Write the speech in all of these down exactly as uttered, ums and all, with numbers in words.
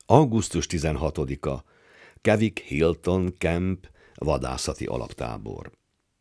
augusztus tizenhatodika. Kevik Hilton Camp vadászati alaptábor.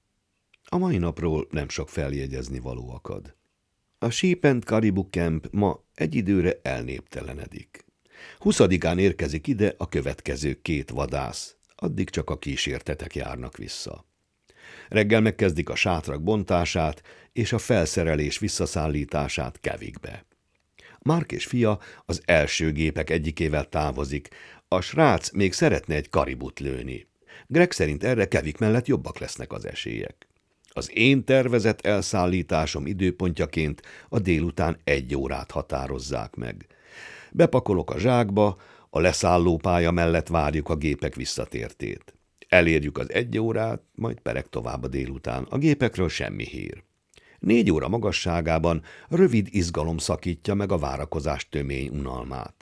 A mai napról nem sok feljegyezni való akad. A Sheep and Caribou Camp ma egy időre elnéptelenedik. Huszadikán érkezik ide a következő két vadász, addig csak a kísértetek járnak vissza. Reggel megkezdik a sátrak bontását és a felszerelés visszaszállítását Kevikbe. Mark és fia az első gépek egyikével távozik, a srác még szeretne egy karibut lőni. Greg szerint erre Kevik mellett jobbak lesznek az esélyek. Az én tervezett elszállításom időpontjaként a délután egy órát határozzák meg. Bepakolok a zsákba, a leszállópálya mellett várjuk a gépek visszatértét. Elérjük az egy órát, majd pereg tovább a délután. A gépekről semmi hír. Négy óra magasságában rövid izgalom szakítja meg a várakozás tömény unalmát.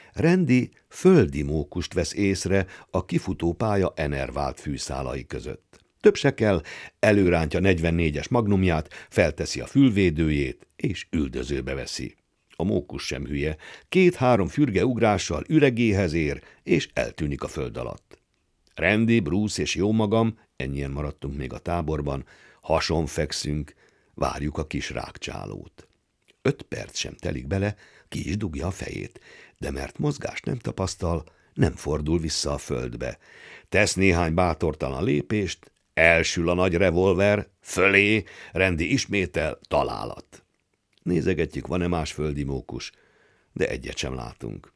Randy földi mókust vesz észre a kifutó pálya enervált fűszálai között. Több se kell, előrántja negyvennégyes magnumját, felteszi a fülvédőjét, és üldözőbe veszi. A mókus sem hülye, két-három fürge ugrással üregéhez ér, és eltűnik a föld alatt. Randy, Bruce és jó magam, ennyien maradtunk még a táborban, hason fekszünk, várjuk a kis rákcsálót. Öt perc sem telik bele, ki is dugja a fejét, de mert mozgást nem tapasztal, nem fordul vissza a földbe. Tesz néhány bátortalan lépést, elsül a nagy revolver, fölé, Randy ismétel, találat. Nézegetjük, van-e más földi mókus, de egyet sem látunk.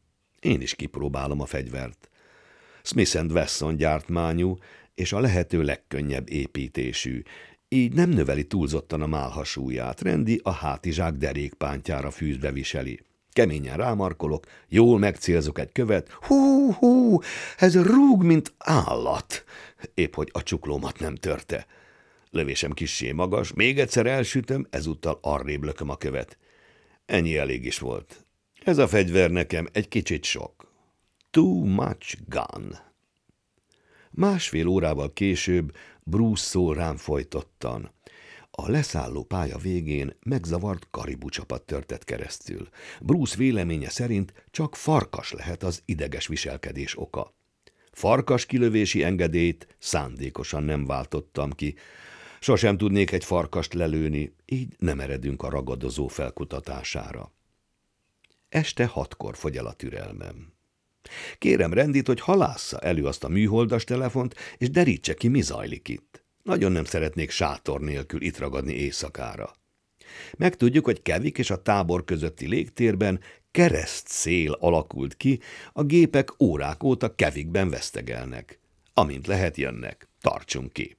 Én is kipróbálom a fegyvert. Smith and Wesson gyártmányú, és a lehető legkönnyebb építésű, így nem növeli túlzottan a málhasúlyát. Randy a hátizsák derékpántjára fűzve viseli. Keményen rámarkolok, jól megcélzok egy követ. Hú, hú, ez rúg, mint állat. Épp hogy a csuklómat nem törte. Lövésem kissé magas, még egyszer elsütöm, ezúttal arrébb lököm a követ. Ennyi elég is volt. Ez a fegyver nekem egy kicsit sok. Too much gun. Másfél órával később Bruce szól rám folytottan. A leszálló pálya végén megzavart karibu csapat törtett keresztül. Bruce véleménye szerint csak farkas lehet az ideges viselkedés oka. Farkas kilövési engedélyt szándékosan nem váltottam ki. Sosem tudnék egy farkast lelőni, így nem eredünk a ragadozó felkutatására. Este hatkor fogy el a türelmem. Kérem Randyt, hogy halásza elő azt a műholdas telefont, és derítse ki, mi zajlik itt. Nagyon nem szeretnék sátor nélkül itt ragadni éjszakára. Megtudjuk, hogy Kevik és a tábor közötti légtérben keresztszél alakult ki, a gépek órák óta Kevikben vesztegelnek. Amint lehet, jönnek. Tartsunk ki.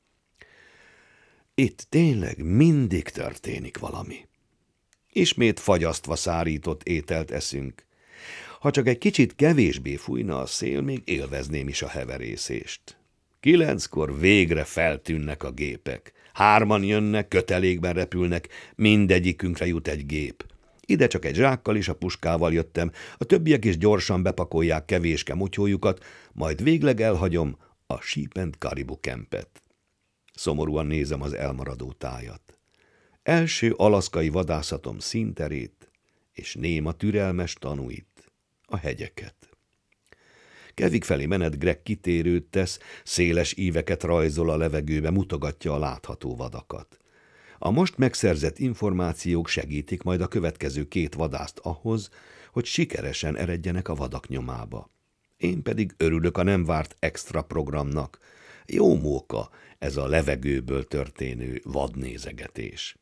Itt tényleg mindig történik valami. Ismét fagyasztva szárított ételt eszünk. Ha csak egy kicsit kevésbé fújna a szél, még élvezném is a heverészést. Kilenckor végre feltűnnek a gépek. Hárman jönnek, kötelékben repülnek, mindegyikünkre jut egy gép. Ide csak egy zsákkal és a puskával jöttem, a többiek is gyorsan bepakolják kevéske mutyójukat, majd végleg elhagyom a Sheep and Caribou Campet. Szomorúan nézem az elmaradó tájat. Első alaszkai vadászatom színterét, és néma türelmes tanúit, a hegyeket. Kevik felé menet Greg kitérőt tesz, széles íveket rajzol a levegőbe, mutogatja a látható vadakat. A most megszerzett információk segítik majd a következő két vadászt ahhoz, hogy sikeresen eredjenek a vadak nyomába. Én pedig örülök a nem várt extra programnak. Jó móka ez a levegőből történő vadnézegetés.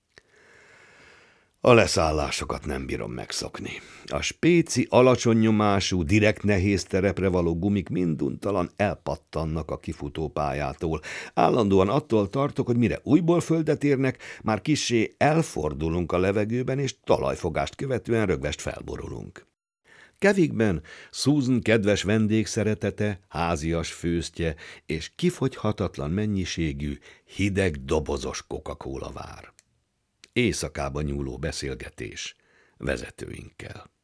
A leszállásokat nem bírom megszokni. A spéci, alacsony nyomású, direkt nehéz terepre való gumik minduntalan elpattannak a kifutópályától. Állandóan attól tartok, hogy mire újból földet érnek, már kissé elfordulunk a levegőben, és talajfogást követően rögvest felborulunk. Kevikben Susan kedves vendégszeretete, házias főztje és kifogyhatatlan mennyiségű, hideg dobozos Coca-Cola vár. Éjszakába nyúló beszélgetés vezetőinkkel.